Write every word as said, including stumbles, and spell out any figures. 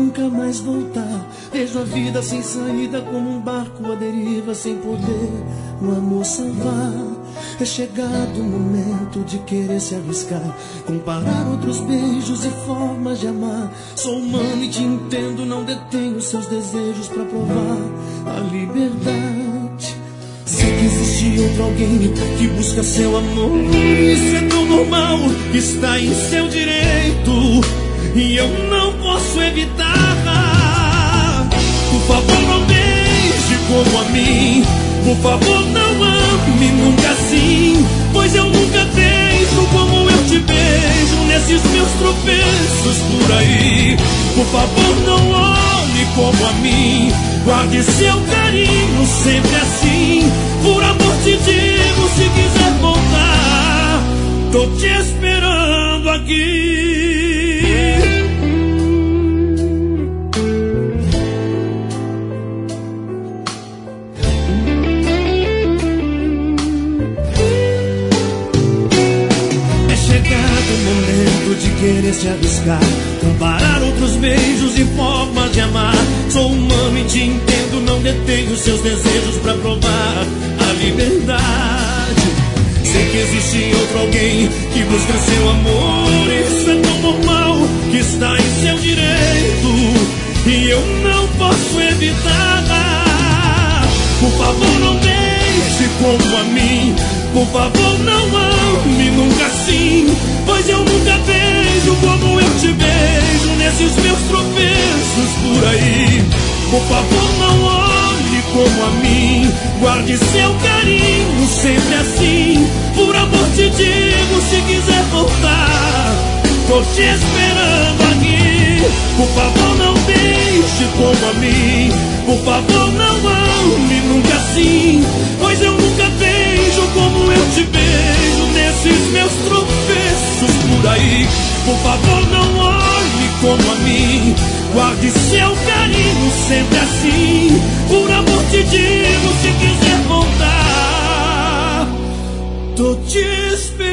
nunca mais voltar. Vejo a vida sem saída como um barco à deriva, sem poder o amor salvar. É chegado o momento de querer se arriscar, comparar outros beijos e formas de amar. Sou humano e te entendo, não detenho seus desejos pra provar a liberdade. Sei que existe outro alguém que busca seu amor, isso é tão normal, está em seu direito e eu não posso evitar. Por favor, não beije como a mim, por favor, não ame nunca assim, pois eu nunca beijo como eu te beijo nesses meus tropeços por aí. Por favor, não olhe como a mim, guarde seu carinho sempre assim. Por amor te digo, se quiser voltar, tô te esperando aqui. De querer se arriscar, comparar outros beijos e formas de amar. Sou humano e te entendo, não detenho seus desejos pra provar a liberdade. Sei que existe outro alguém que busca seu amor, isso é tão normal, que está em seu direito e eu não posso evitar. Por favor, não beije como a mim, por favor, não ame nunca assim, pois eu nunca beijo como eu te beijo nesses meus tropeços por aí. Por favor, não olhe como a mim, guarde seu carinho sempre assim. Por amor te digo, se quiser voltar, tô te esperando aqui. Por favor, não beije como a mim, por favor, não ame nunca assim, pois eu nunca beijo como eu te beijo nesses meus tropeços por aí. Por favor, não olhe como a mim, guarde seu carinho sempre assim. Por amor te digo, se quiser voltar, tô te esperando.